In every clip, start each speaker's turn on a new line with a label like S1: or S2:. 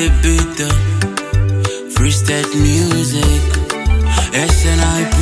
S1: the beat, freestyle music, SNIP.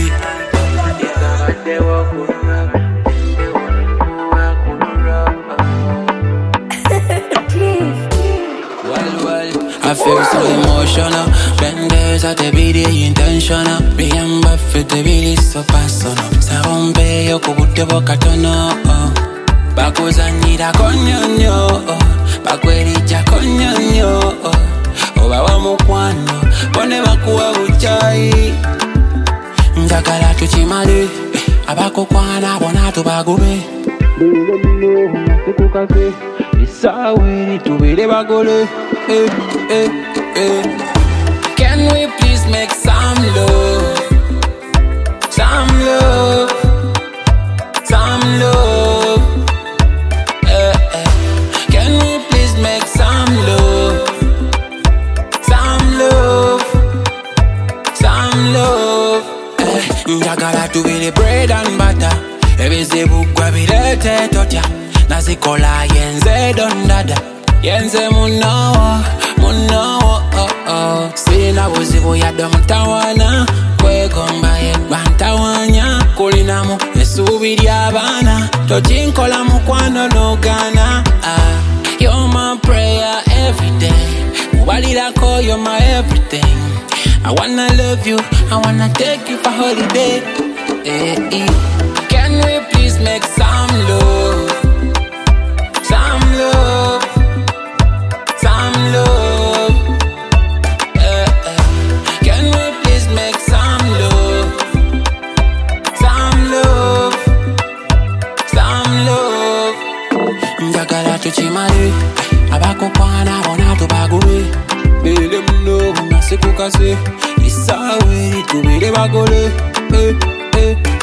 S1: I feel so emotional. Benders at the BD intentional. Remember for the really so personal. Sabombe yoko bute bokatono. Bakoz I need a konyonyo. Bakweri ja konyonyo. Oba wa mukwano. Bone bakuwa uchai. Njagala tuchimale. Abako kwana bona tubagube. Tukase. Isawe tubile bagole. Can we please make some love? Some love. Some love. Can we please make some love? Some love. Some love. Njagala to be the bread and butter. Ebeze bugwa bilete tocha. Nazikola yenze dondada. Yenze munawa, munawa, Sina buzibu ya domtawana. Kwegomba yegbantawanya. Kulinamu esubiri abana. Tojinkola mukwano nogana. You're my prayer every day. Mubalira ko you're my everything. I wanna love you, I wanna take you for holiday. Can we please make some love? Some love. Some love. Can we please make some love? Some love. Some love. Njagala tuchimale. Abako kwana bona tubagule. Bele mno nasikukase. Isawe tubile bagole.